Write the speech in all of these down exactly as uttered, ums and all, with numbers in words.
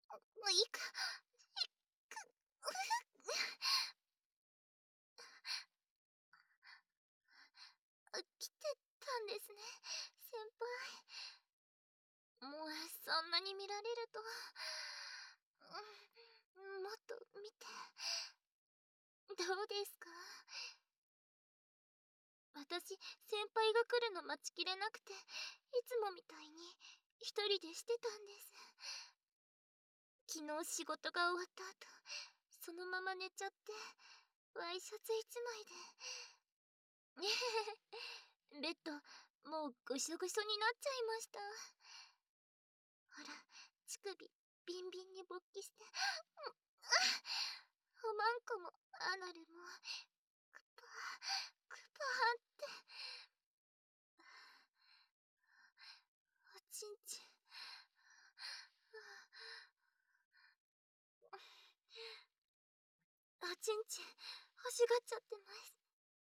ういか、いく、う来てたんですね、先輩。もうそんなに見られると、うん、もっと見て。どうですか？私、先輩が来るの待ちきれなくて、いつもみたいに一人でしてたんです。昨日仕事が終わった後、そのまま寝ちゃって、ワイシャツ一枚で。ベッド、もうぐしょぐしょになっちゃいました。ほら、乳首、ビンビンに勃起して。おまんこも、アナルも、クパー、クパーって。おちんちん。おちんちん、欲しがっちゃってます。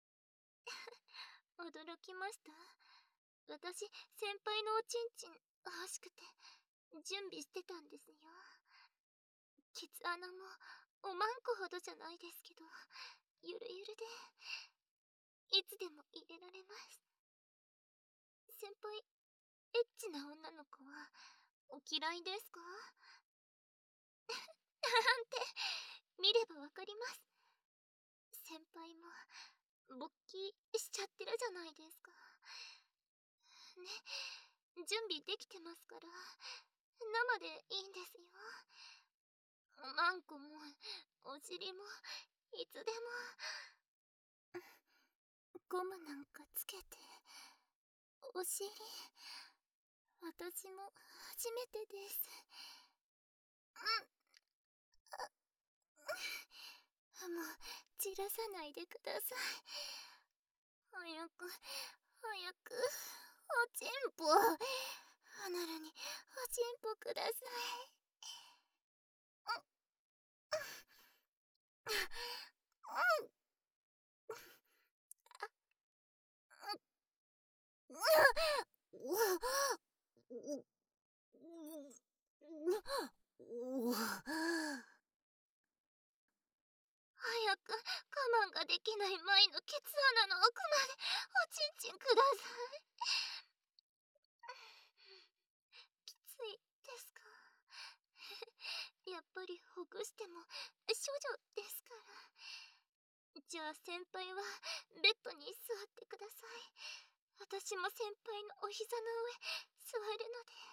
驚きました？私、先輩のおちんちん欲しくて、準備してたんですよ。ケツ穴も、おまんこほどじゃないですけど、ゆるゆるで、いつでも入れられます。先輩、エッチな女の子は、お嫌いですか？なんて、見ればわかります。先輩も、勃起しちゃってるじゃないですか。ね、準備できてますから、生でいいんですよ。おまんこも、お尻も、いつでも。ゴムなんかつけて、お尻、私も初めてです。うん、もう、散らさないでください。早く、早く、おちんぽ。アナルに、おちんぽください。早く我慢ができない前のケツ穴の奥までおちんちんください。きついですか？やっぱりほぐしても処女ですから。じゃあ先輩はベッドに座ってください。私も先輩のお膝の上座る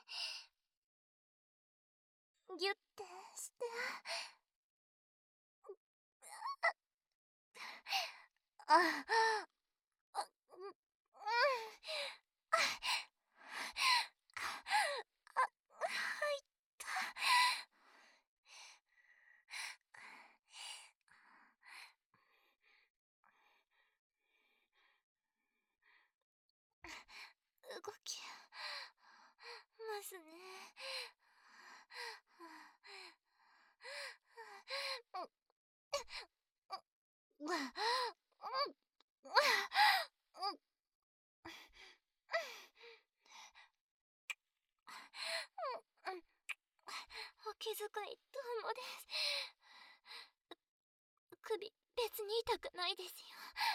ので、ギュッてして。あ、あ、うん、うん、あ、あ、入った。動きますね。お気遣いどうもです。首別に痛くないですよ。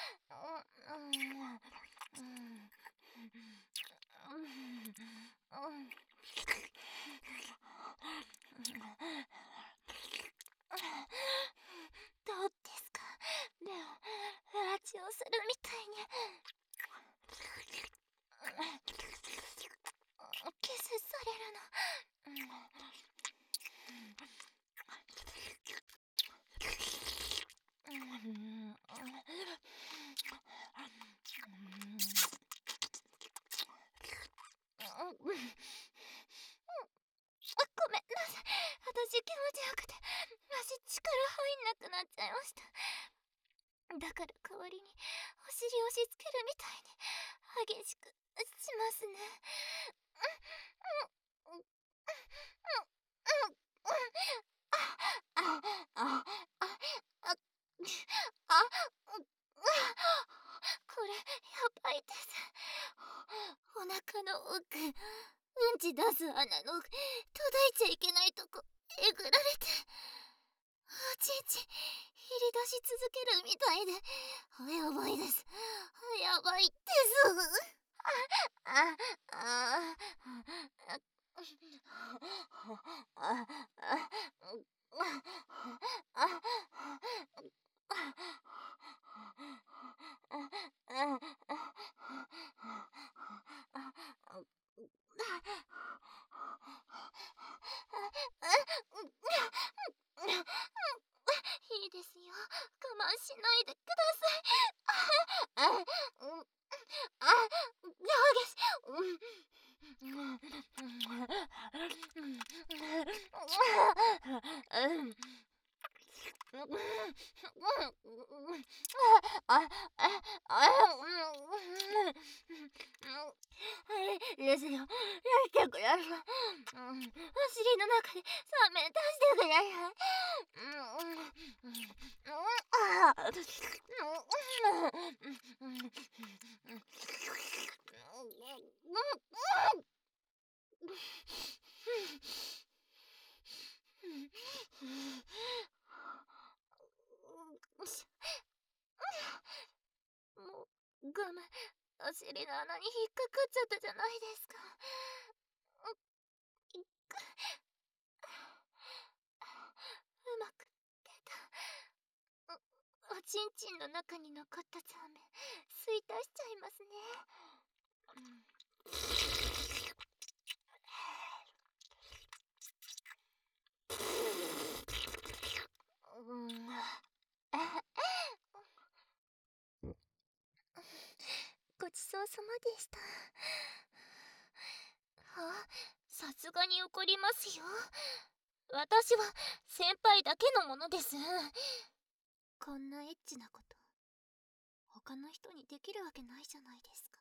どうですか？レオ、ラジオするみたいにキスされるの。ごめんなさい。私気持ちよくて足力入んなくなっちゃいました。だから代わりにお尻押し付けるみたいに激しくしますね。これやばいです。お腹の奥、うんち出す穴の届いちゃいけないとこえぐられておちんちん入り出し続けるみたいでやばいです。やばいです。あああいいですよ。我慢しないでください。あ、うん、あ、激しい。ですよ。やってください。お尻の中でそうめん出してください。もうガムお尻の穴に引っかかっちゃったじゃないですか。うまく出た。おちんちんの中に残ったザーメン吸い足しちゃいますね。うん、ごちそうさまでした。あ、さすがに怒りますよ。私は先輩だけのものです。こんなエッチなこと他の人にできるわけないじゃないですか。